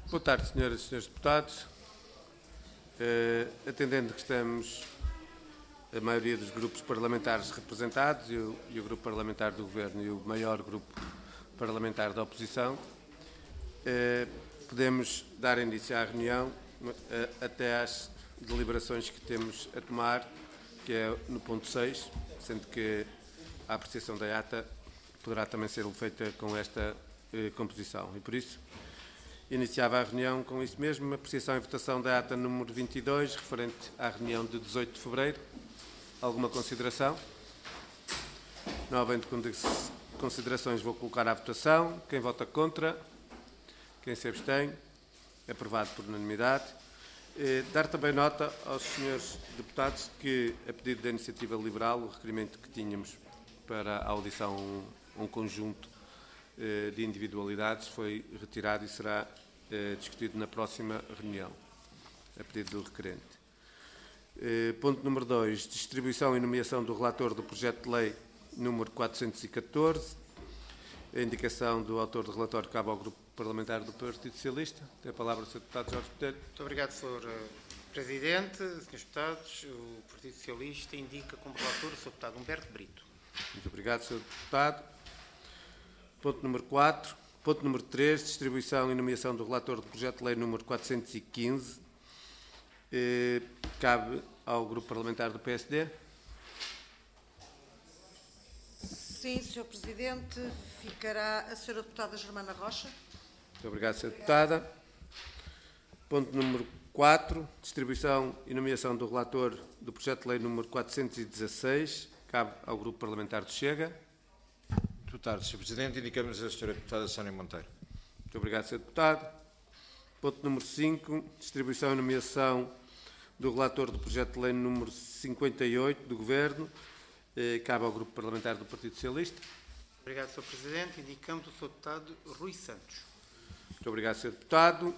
Boa tarde, senhoras e senhores deputados. Atendendo que estamos a maioria dos grupos parlamentares representados e o grupo parlamentar do Governo e o maior grupo parlamentar da oposição, podemos dar início à reunião até às deliberações que temos a tomar, que é no ponto 6, sendo que a apreciação da ata poderá também ser feita com esta composição. E por isso, iniciava a reunião com isso mesmo, apreciação e votação da ata número 22, referente à reunião de 18 de fevereiro. Alguma consideração? Não havendo considerações, vou colocar à votação. Quem vota contra? Quem se abstém? Aprovado por unanimidade. Dar também nota aos senhores deputados que, a pedido da Iniciativa Liberal, o requerimento que tínhamos para a audição um conjunto de individualidades foi retirado e será discutido na próxima reunião, a pedido do requerente. Ponto número 2, distribuição e nomeação do relator do projeto de lei número 414. A indicação do autor do relatório cabe ao Grupo Parlamentar do Partido Socialista. Tem a palavra o Sr. Deputado Jorge Botelho. Muito obrigado, Sr. Presidente. Senhores Deputados, o Partido Socialista indica como relator o Sr. Deputado Humberto Brito. Muito obrigado, Sr. Deputado. Ponto número 4. Ponto número 3, distribuição e nomeação do relator do projeto de lei número 415. Cabe ao Grupo Parlamentar do PSD. Sim, Sr. Presidente. Ficará a Sra. Deputada Germana Rocha. Muito obrigado, Sra. Deputada. Ponto número 4, distribuição e nomeação do relator do projeto de lei número 416. Cabe ao Grupo Parlamentar do Chega. Boa tarde, Sr. Presidente. Indicamos a Sra. Deputada Sónia Monteiro. Muito obrigado, Sr. Deputado. Ponto número 5, distribuição e nomeação do relator do projeto de lei número 58 do Governo. Cabe ao Grupo Parlamentar do Partido Socialista. Obrigado, Sr. Presidente. Indicamos o Sr. Deputado Rui Santos. Muito obrigado, Sr. Deputado.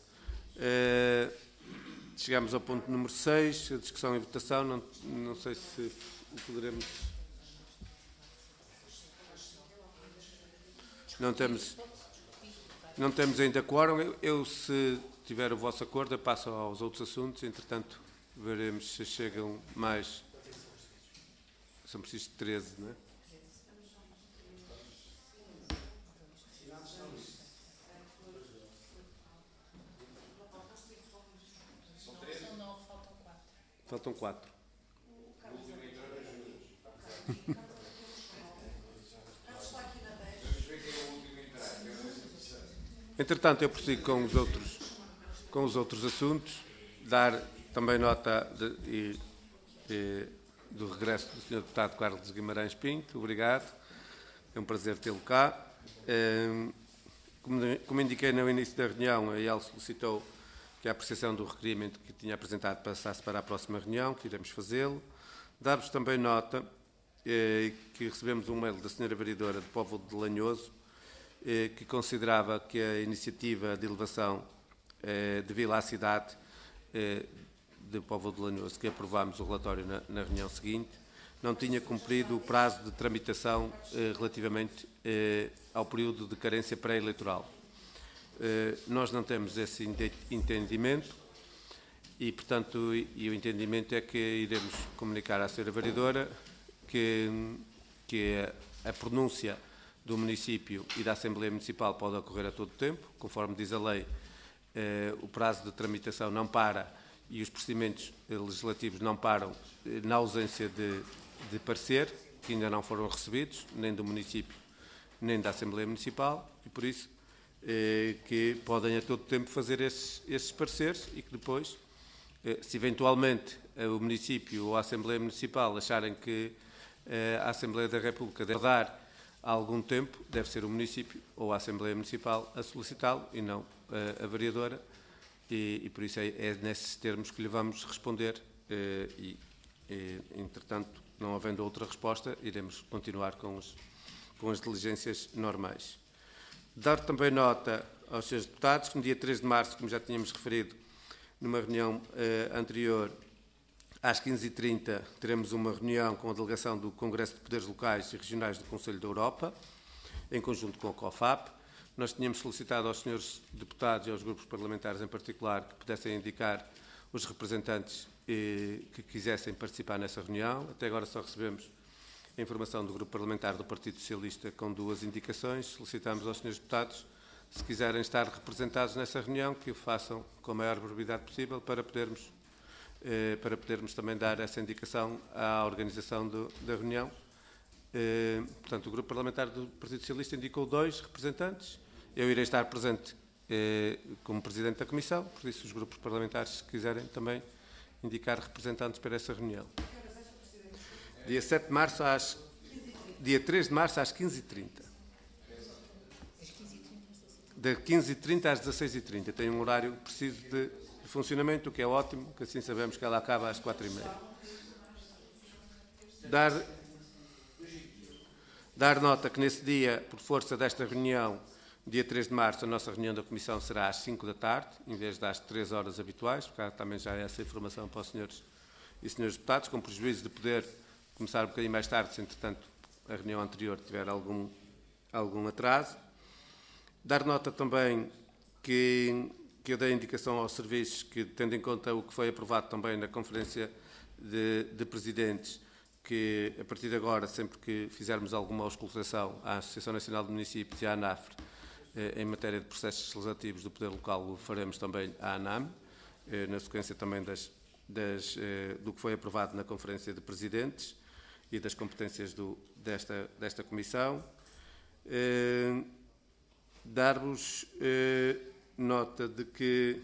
Chegamos ao ponto número 6, a discussão e votação. Não sei se o poderemos... Não temos ainda quórum. Eu, se tiver o vosso acordo, eu passo aos outros assuntos. Entretanto, veremos se chegam mais. São precisos 13, não é? Faltam 4. Entretanto, eu prossigo com os outros assuntos, dar também nota do regresso do Sr. Deputado Carlos Guimarães Pinto. Obrigado, é um prazer tê-lo cá. Como indiquei no início da reunião, ele solicitou que a apreciação do requerimento que tinha apresentado passasse para a próxima reunião, que iremos fazê-lo. Dar-vos também nota que recebemos um mail da Sra. Vereadora de Póvoa de Lanhoso, que considerava que a iniciativa de elevação de Vila à Cidade de Póvoa de Lanhoso, que aprovámos o relatório na reunião seguinte, não tinha cumprido o prazo de tramitação relativamente ao período de carência pré-eleitoral. Nós não temos esse entendimento e, portanto, o entendimento é que iremos comunicar à Sra. Vereadora que a pronúncia do município e da Assembleia Municipal pode ocorrer a todo tempo, conforme diz a lei. O prazo de tramitação não para e os procedimentos legislativos não param na ausência de parecer, que ainda não foram recebidos, nem do município, nem da Assembleia Municipal, e por isso que podem a todo tempo fazer esses pareceres e que depois, se eventualmente o município ou a Assembleia Municipal acharem que a Assembleia da República deve dar algum tempo, deve ser o município ou a Assembleia Municipal a solicitá-lo e não a vereadora, e por isso é nesses termos que lhe vamos responder entretanto, não havendo outra resposta, iremos continuar com as diligências normais. Dar também nota aos senhores deputados que no dia 3 de março, como já tínhamos referido numa reunião anterior, às 15h30 teremos uma reunião com a delegação do Congresso de Poderes Locais e Regionais do Conselho da Europa, em conjunto com a COFAP. nós tínhamos solicitado aos senhores deputados e aos grupos parlamentares em particular que pudessem indicar os representantes que quisessem participar nessa reunião. Até agora só recebemos a informação do grupo parlamentar do Partido Socialista com 2 indicações. Solicitamos aos senhores deputados, se quiserem estar representados nessa reunião, que o façam com a maior brevidade possível para podermos também dar essa indicação à organização da reunião. Portanto, o grupo parlamentar do Partido Socialista indicou 2 representantes. Eu irei estar presente como Presidente da Comissão, por isso os grupos parlamentares, se quiserem também indicar representantes para essa reunião. Dia 3 de março às 15h30. De 15h30 às 16h30. Tem um horário preciso de funcionamento, o que é ótimo, que assim sabemos que ela acaba às 4h30. Dar nota que nesse dia, por força desta reunião, dia 3 de março, a nossa reunião da Comissão será às 5 da tarde, em vez das 3 horas habituais, porque também já é essa informação para os senhores e senhores deputados, com prejuízo de poder começar um bocadinho mais tarde, se entretanto a reunião anterior tiver algum atraso. Dar nota também que eu dei indicação aos serviços que, tendo em conta o que foi aprovado também na Conferência de Presidentes, que a partir de agora, sempre que fizermos alguma auscultação à Associação Nacional de Municípios e à ANAFRE, em matéria de processos legislativos do Poder Local, o faremos também à ANAM, na sequência também do que foi aprovado na Conferência de Presidentes e das competências desta Comissão. Dar-vos nota de que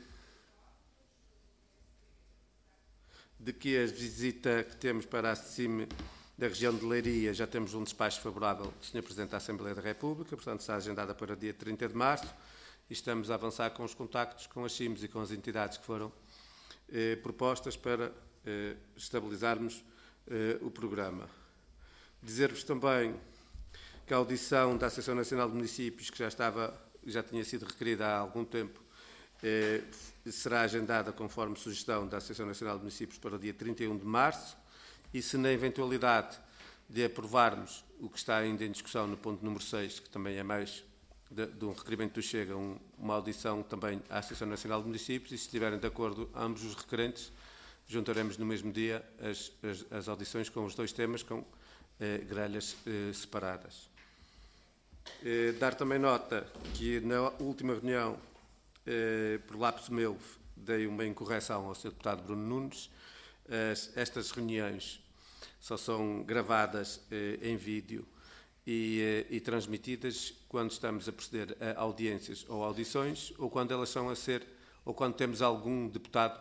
a visita que temos para a CIM da região de Leiria, já temos um despacho favorável do Sr. Presidente da Assembleia da República, portanto está agendada para dia 30 de março e estamos a avançar com os contactos com as CIMs e com as entidades que foram propostas para estabilizarmos o programa. Dizer-vos também que a audição da Associação Nacional de Municípios, que já tinha sido requerida há algum tempo, será agendada conforme sugestão da Associação Nacional de Municípios para o dia 31 de março e se na eventualidade de aprovarmos o que está ainda em discussão no ponto número 6, que também é mais de um requerimento do Chega, uma audição também à Associação Nacional de Municípios e se estiverem de acordo ambos os requerentes, juntaremos no mesmo dia as audições com os 2 temas com grelhas separadas. Dar também nota que na última reunião, por lapso meu, dei uma incorreção ao Sr. Deputado Bruno Nunes. Estas reuniões só são gravadas em vídeo e transmitidas quando estamos a proceder a audiências ou audições ou quando elas são ou quando temos algum deputado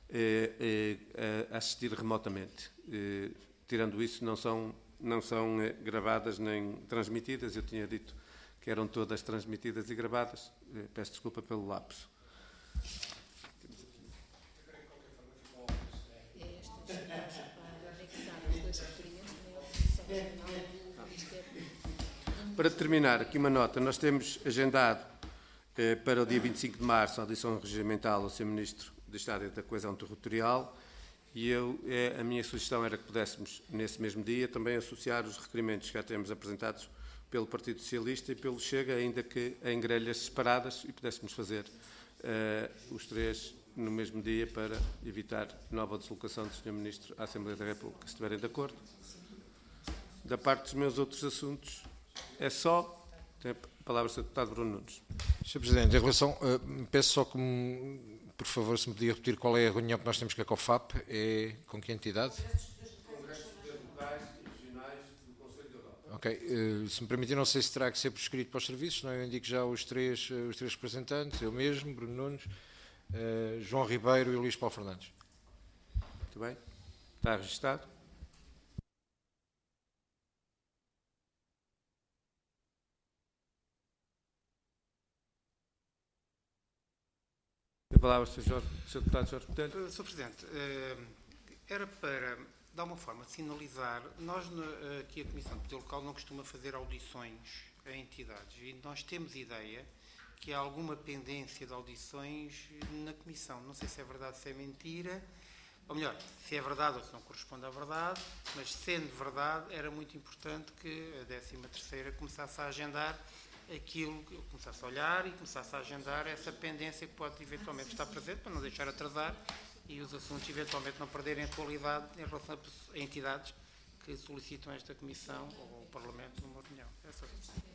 a assistir remotamente. Tirando isso, não são gravadas nem transmitidas. Eu tinha dito que eram todas transmitidas e gravadas. Peço desculpa pelo lapso. Para terminar, aqui uma nota. Nós temos agendado para o dia 25 de março a audição regimental ao Sr. Ministro do Estado e da Coesão Territorial e a minha sugestão era que pudéssemos, nesse mesmo dia, também associar os requerimentos que já temos apresentados pelo Partido Socialista e pelo Chega, ainda que em grelhas separadas, e pudéssemos fazer os 3 no mesmo dia para evitar nova deslocação do Sr. Ministro à Assembleia da República, se estiverem de acordo. Da parte dos meus outros assuntos, é só. Tem a palavra o Sr. Deputado Bruno Nunes. Sr. Presidente, em relação, peço só que, por favor, se me podia repetir qual é a reunião que nós temos com a COFAP, com que entidade? Congresso de Poderes Locais e Regionais do Conselho de Europa. Ok, se me permitir, não sei se terá que ser por escrito para os serviços, não? Eu indico já os três representantes, eu mesmo, Bruno Nunes, João Ribeiro e Luís Paulo Fernandes. Muito bem. Está registado. A palavra, Sr. Deputado Jorge Botelho. Sr. Presidente, era para dar uma forma de sinalizar, nós aqui a Comissão de Poder Local não costuma fazer audições a entidades e nós temos ideia que há alguma pendência de audições na Comissão. Não sei se é verdade, se é mentira, ou melhor, se é verdade ou se não corresponde à verdade, mas sendo verdade, era muito importante que a 13ª começasse a agendar aquilo, começasse a olhar e começasse a agendar essa pendência que pode eventualmente estar presente, para não deixar atrasar e os assuntos eventualmente não perderem atualidade em relação a entidades que solicitam esta Comissão ou o Parlamento numa reunião. Essa é.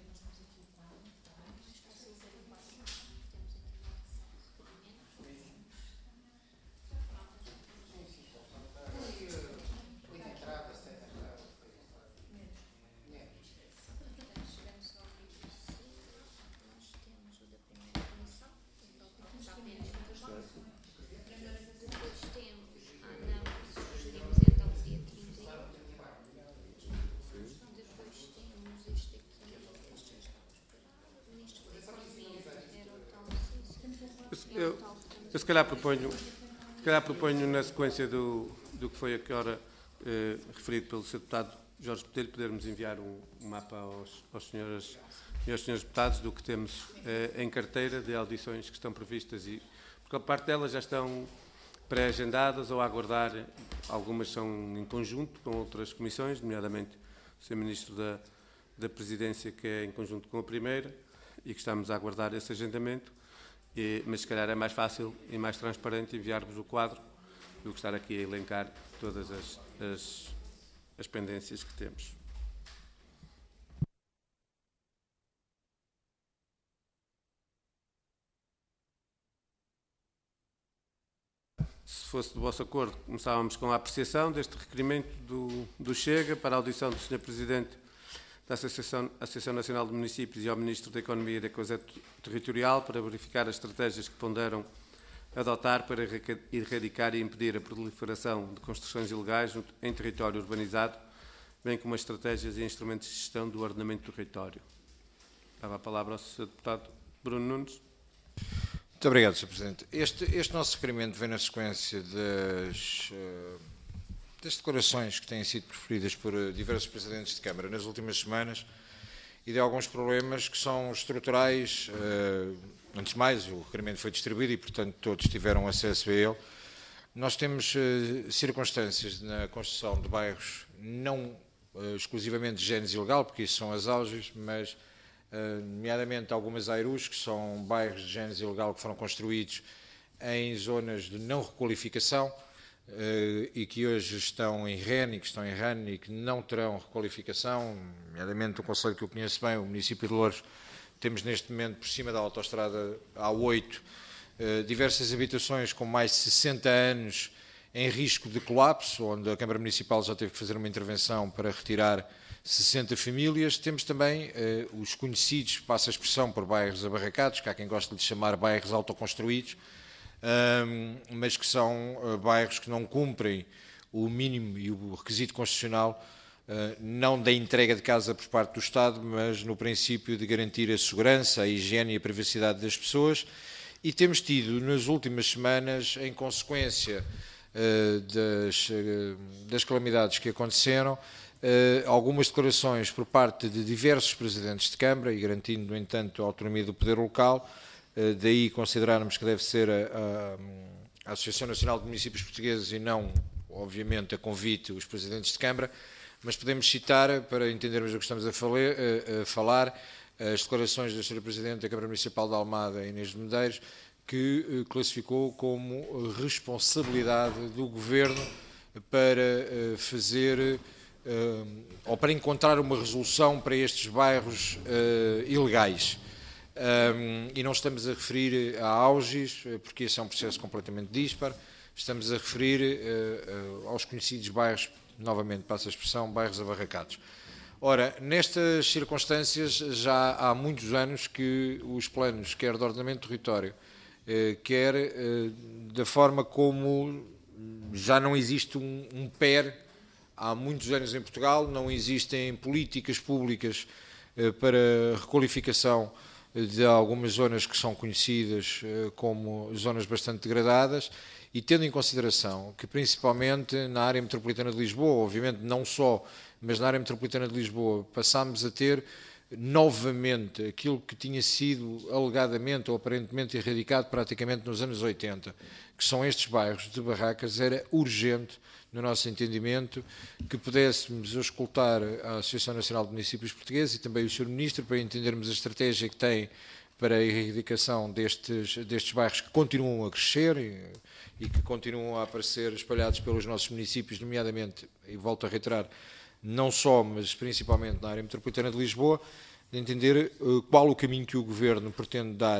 Eu se calhar proponho na sequência do que foi agora referido pelo Sr. Deputado Jorge Botelho, podermos enviar um mapa aos senhores deputados do que temos em carteira de audições que estão previstas, porque a parte delas já estão pré-agendadas ou a aguardar, algumas são em conjunto com outras comissões, nomeadamente o Sr. Ministro da Presidência, que é em conjunto com a primeira, e que estamos a aguardar esse agendamento. Mas se calhar é mais fácil e mais transparente enviar-vos o quadro do que estar aqui a elencar todas as pendências que temos. Se fosse do vosso acordo, começávamos com a apreciação deste requerimento do Chega para a audição do Sr. Presidente da Associação Nacional de Municípios e ao Ministro da Economia e da Coesão Territorial para verificar as estratégias que ponderam adotar para erradicar e impedir a proliferação de construções ilegais em território urbanizado, bem como as estratégias e instrumentos de gestão do ordenamento do território. Dava a palavra ao Sr. Deputado Bruno Nunes. Muito obrigado, Sr. Presidente. Este nosso requerimento vem na sequência das declarações que têm sido preferidas por diversos Presidentes de Câmara nas últimas semanas e de alguns problemas que são estruturais. Antes de mais, o requerimento foi distribuído e, portanto, todos tiveram acesso a ele. Nós temos circunstâncias na construção de bairros, não exclusivamente de género ilegal, porque isso são as auges, mas, nomeadamente, algumas AIRUs, que são bairros de género ilegal que foram construídos em zonas de não requalificação, e que hoje estão em REN e que não terão requalificação, nomeadamente o concelho que eu conheço bem, o município de Louros, temos neste momento por cima da autoestrada A8 diversas habitações com mais de 60 anos em risco de colapso, onde a Câmara Municipal já teve que fazer uma intervenção para retirar 60 famílias. Temos também os conhecidos, passa a expressão, por bairros abarracados, que há quem goste de chamar bairros autoconstruídos, mas que são bairros que não cumprem o mínimo e o requisito constitucional, não da entrega de casa por parte do Estado, mas no princípio de garantir a segurança, a higiene e a privacidade das pessoas. E temos tido, nas últimas semanas, em consequência das calamidades que aconteceram, algumas declarações por parte de diversos Presidentes de Câmara, e garantindo, no entanto, a autonomia do poder local. Daí considerarmos que deve ser a Associação Nacional de Municípios Portugueses e não, obviamente, a convite os Presidentes de Câmara, mas podemos citar, para entendermos o que estamos a falar, as declarações da Sra. Presidente da Câmara Municipal de Almada, Inês de Medeiros, que classificou como responsabilidade do Governo para fazer ou para encontrar uma resolução para estes bairros ilegais. E não estamos a referir a auges, porque esse é um processo completamente dispar, estamos a referir aos conhecidos bairros, novamente passo a expressão, bairros abarracados. Ora, nestas circunstâncias já há muitos anos que os planos, quer de ordenamento do território, quer da forma como já não existe um PER, há muitos anos em Portugal, não existem políticas públicas para requalificação de algumas zonas que são conhecidas como zonas bastante degradadas, e tendo em consideração que principalmente na área metropolitana de Lisboa, obviamente não só, mas na área metropolitana de Lisboa, passámos a ter novamente aquilo que tinha sido alegadamente ou aparentemente erradicado praticamente nos anos 80, que são estes bairros de barracas. Era urgente, no nosso entendimento, que pudéssemos auscultar a Associação Nacional de Municípios Portugueses e também o Sr. Ministro para entendermos a estratégia que tem para a erradicação destes bairros que continuam a crescer e que continuam a aparecer espalhados pelos nossos municípios, nomeadamente, e volto a reiterar, não só, mas principalmente na área metropolitana de Lisboa, de entender qual o caminho que o Governo pretende dar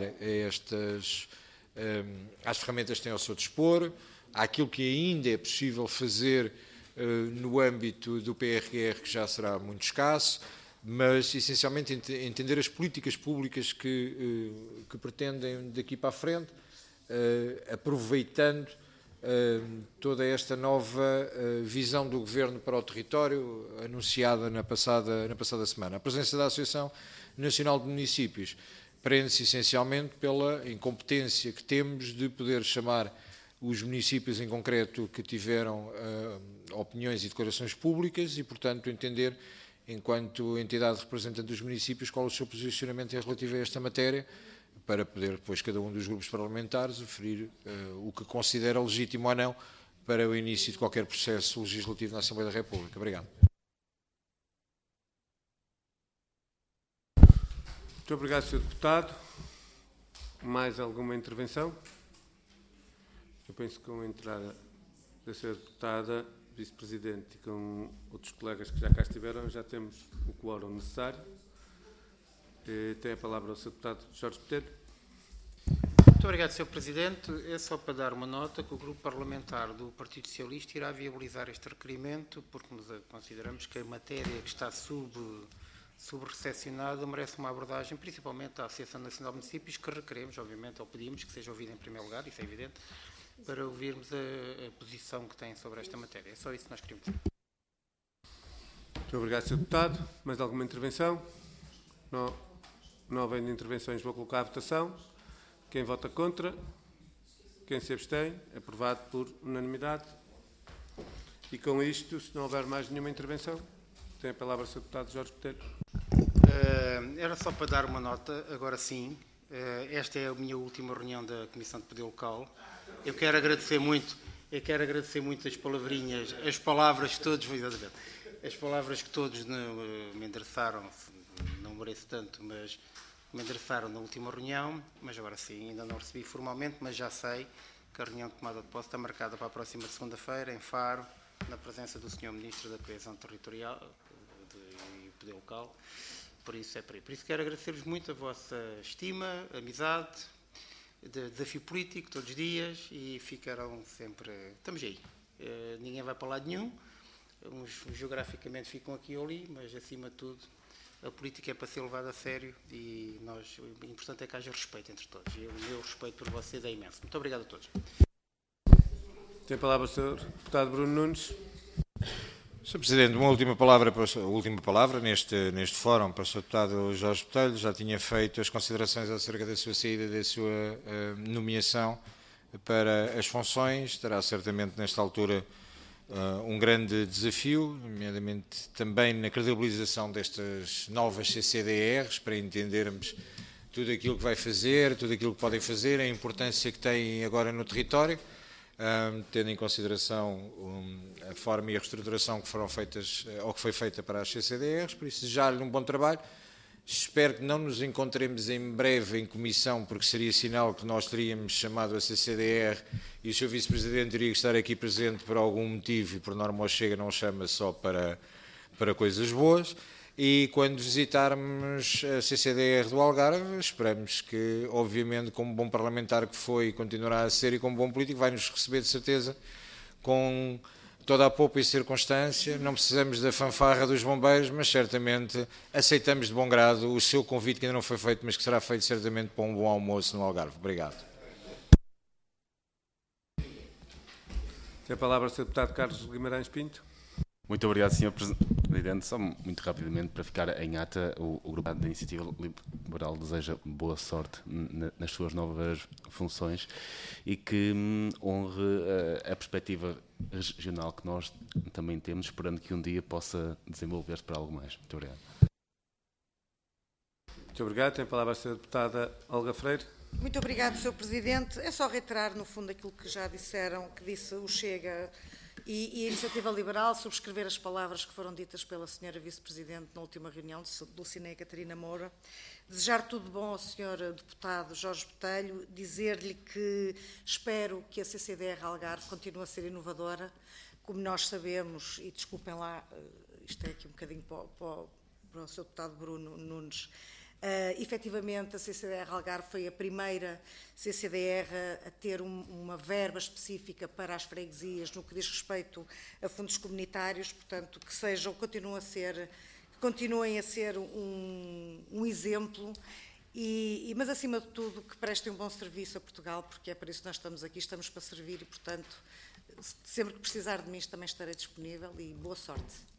às ferramentas que tem ao seu dispor, àquilo que ainda é possível fazer no âmbito do PRR, que já será muito escasso, mas essencialmente entender as políticas públicas que pretendem daqui para a frente, aproveitando toda esta nova visão do Governo para o território, anunciada na passada semana. A presença da Associação Nacional de Municípios prende-se essencialmente pela incompetência que temos de poder chamar os municípios em concreto que tiveram opiniões e declarações públicas e, portanto, entender, enquanto entidade representante dos municípios, qual o seu posicionamento relativo a esta matéria, para poder depois cada um dos grupos parlamentares referir o que considera legítimo ou não para o início de qualquer processo legislativo na Assembleia da República. Obrigado. Muito obrigado, Sr. Deputado. Mais alguma intervenção? Eu penso que com a entrada da Sra. Deputada, Vice-Presidente, e com outros colegas que já cá estiveram, já temos o quórum necessário. Tem a palavra o Sr. Deputado Jorge Botelho. Muito obrigado, Sr. Presidente. É só para dar uma nota que o Grupo Parlamentar do Partido Socialista irá viabilizar este requerimento, porque consideramos que a matéria que está subrecepcionada merece uma abordagem, principalmente à Associação Nacional de Municípios, que requeremos, obviamente, ou pedimos que seja ouvida em primeiro lugar, isso é evidente, para ouvirmos a posição que têm sobre esta matéria. É só isso que nós queríamos dizer. Muito obrigado, Sr. Deputado. Mais alguma intervenção? Não havendo intervenções, vou colocar à votação. Quem vota contra? Quem se abstém? Aprovado por unanimidade. E com isto, se não houver mais nenhuma intervenção, tem a palavra o Sr. Deputado Jorge Botelho. Era só para dar uma nota, agora sim. Esta é a minha última reunião da Comissão de Poder Local. Eu quero agradecer muito as palavrinhas, as palavras que todos me endereçaram, não mereço tanto, mas me endereçaram na última reunião, mas agora sim, ainda não recebi formalmente, mas já sei que a reunião de tomada de posse está marcada para a próxima segunda-feira, em Faro, na presença do Sr. Ministro da Coesão Territorial e Poder Local. Por isso quero agradecer-vos muito a vossa estima, amizade, desafio político todos os dias, e ficarão sempre... Estamos aí. Ninguém vai para lado nenhum. Uns geograficamente ficam aqui ou ali, mas acima de tudo a política é para ser levada a sério e o importante é que haja respeito entre todos. E o meu respeito por vocês é imenso. Muito obrigado a todos. Tem a palavra o Sr. Deputado Bruno Nunes. Sr. Presidente, uma última palavra neste fórum para o Sr. Deputado Jorge Botelho. Já tinha feito as considerações acerca da sua saída e da sua nomeação para as funções. Terá certamente nesta altura um grande desafio, nomeadamente também na credibilização destas novas CCDRs, para entendermos tudo aquilo que vai fazer, tudo aquilo que podem fazer, a importância que têm agora no território, tendo em consideração a forma e a reestruturação que foram feitas, ou que foi feita para as CCDRs. Por isso, desejar-lhe um bom trabalho. Espero que não nos encontremos em breve em comissão, porque seria sinal que nós teríamos chamado a CCDR e o Sr. Vice-Presidente teria que estar aqui presente por algum motivo, e por norma o Chega não chama só para coisas boas. E quando visitarmos a CCDR do Algarve, esperamos que, obviamente, como bom parlamentar que foi e continuará a ser, e como bom político, vai nos receber de certeza com toda a poupa e circunstância. Não precisamos da fanfarra dos bombeiros, mas certamente aceitamos de bom grado o seu convite, que ainda não foi feito, mas que será feito certamente para um bom almoço no Algarve. Obrigado. Tem a palavra o Sr. Deputado Carlos Guimarães Pinto. Muito obrigado, Sr. Presidente. Só muito rapidamente, para ficar em ata, o Grupo da Iniciativa Liberal deseja boa sorte nas suas novas funções e que honre a perspectiva regional que nós também temos, esperando que um dia possa desenvolver-se para algo mais. Muito obrigado. Muito obrigado. Tem a palavra a Sra. Deputada Olga Freire. Muito obrigado, Sr. Presidente. É só reiterar, no fundo, aquilo que já disseram, que disse o Chega e a Iniciativa Liberal, subscrever as palavras que foram ditas pela Sra. Vice-Presidente na última reunião, de Dulcinea Catarina Moura. Desejar tudo bom ao Sr. Deputado Jorge Botelho, dizer-lhe que espero que a CCDR Algarve continue a ser inovadora, como nós sabemos, e desculpem lá, isto é aqui um bocadinho para o Sr. Deputado Bruno Nunes. Efetivamente, a CCDR Algarve foi a primeira CCDR a ter uma verba específica para as freguesias no que diz respeito a fundos comunitários, portanto, que sejam, continuem a ser um exemplo, mas acima de tudo que prestem um bom serviço a Portugal, porque é para isso que nós estamos aqui, estamos para servir e, portanto, sempre que precisar de mim também estarei disponível e boa sorte.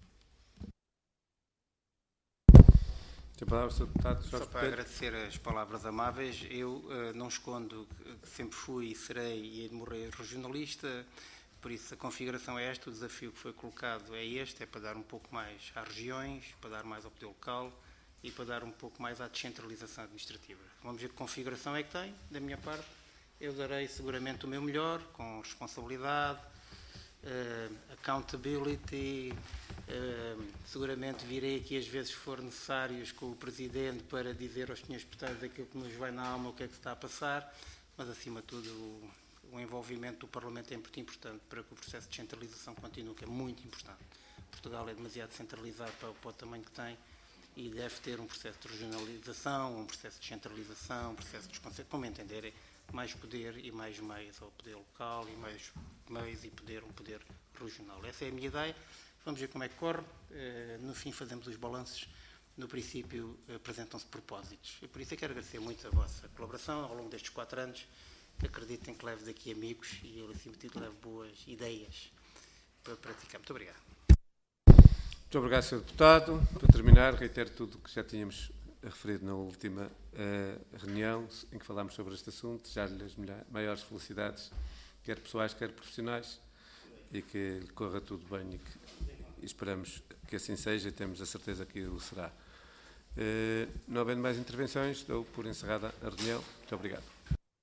Só para agradecer as palavras amáveis, eu não escondo que sempre fui e serei e hei de morrer regionalista, por isso a configuração é esta, o desafio que foi colocado é este, é para dar um pouco mais às regiões, para dar mais ao poder local e para dar um pouco mais à descentralização administrativa. Vamos ver que configuração é que tem, da minha parte, eu darei seguramente o meu melhor, com responsabilidade, accountability, seguramente virei aqui às vezes for necessários com o Presidente para dizer aos senhores deputados aquilo que nos vai na alma, o que é que se está a passar, mas acima de tudo o envolvimento do Parlamento é muito importante para que o processo de descentralização continue, que é muito importante. Portugal é demasiado centralizado para o tamanho que tem e deve ter um processo de regionalização, um processo de descentralização, um processo de como entenderem, mais poder e mais meios ao poder local e mais meios e poder, um poder regional. Essa é a minha ideia. Vamos ver como é que corre. No fim fazemos os balanços. No princípio apresentam-se propósitos. E por isso eu quero agradecer muito a vossa colaboração ao longo destes 4 anos. Acreditem que levo daqui amigos e eu, acima de tudo, levo boas ideias para praticar. Muito obrigado. Muito obrigado, Sr. Deputado. Para terminar, reitero tudo o que já tínhamos referido na última reunião em que falámos sobre este assunto. Desejar-lhe as maiores felicidades, quer pessoais, quer profissionais, e que lhe corra tudo bem e esperamos que assim seja e temos a certeza que o será. Não havendo mais intervenções, dou por encerrada a reunião. Muito obrigado.